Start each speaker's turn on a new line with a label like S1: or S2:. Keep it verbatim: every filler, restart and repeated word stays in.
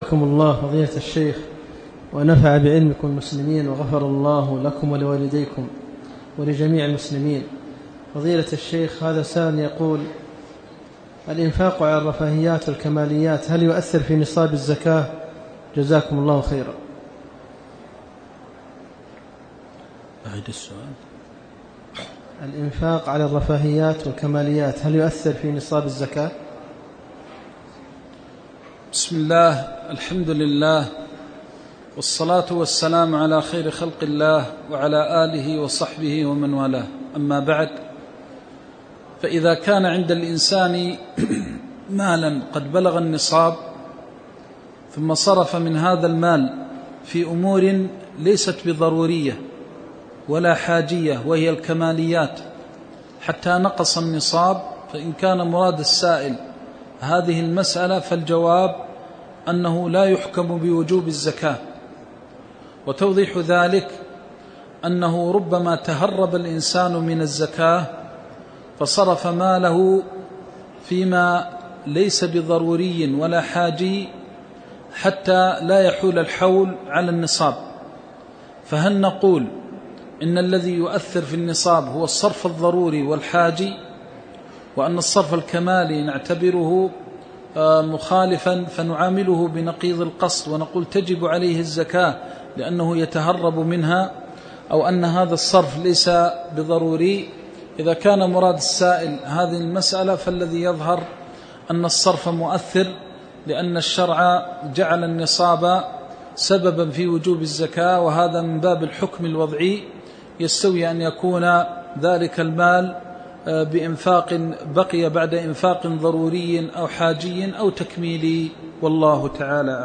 S1: حياكم الله فضيلة الشيخ ونفع بعلمكم المسلمين وغفر الله لكم ولوالديكم ولجميع المسلمين. فضيلة الشيخ، هذا سائل يقول: الإنفاق على الرفاهيات والكماليات هل يؤثر في نصاب الزكاة؟ جزاكم الله خيرا.
S2: أعيد السؤال.
S1: الإنفاق على الرفاهيات والكماليات هل يؤثر في نصاب الزكاة؟
S2: بسم الله، الحمد لله، والصلاة والسلام على خير خلق الله وعلى آله وصحبه ومن والاه، أما بعد، فإذا كان عند الإنسان مالا قد بلغ النصاب ثم صرف من هذا المال في أمور ليست بضرورية ولا حاجية وهي الكماليات حتى نقص النصاب، فإن كان مراد السائل هذه المسألة فالجواب أنه لا يحكم بوجوب الزكاة. وتوضيح ذلك أنه ربما تهرب الإنسان من الزكاة فصرف ماله فيما ليس بضروري ولا حاجي حتى لا يحول الحول على النصاب، فهل نقول إن الذي يؤثر في النصاب هو الصرف الضروري والحاجي، وأن الصرف الكمالي نعتبره مخالفا فنعامله بنقيض القصد ونقول تجب عليه الزكاة لأنه يتهرب منها، أو أن هذا الصرف ليس بضروري؟ إذا كان مراد السائل هذه المسألة فالذي يظهر أن الصرف مؤثر، لأن الشرع جعل النصاب سببا في وجوب الزكاة، وهذا من باب الحكم الوضعي، يستوي أن يكون ذلك المال بإنفاق بقي بعد إنفاق ضروري أو حاجي أو تكميلي، والله تعالى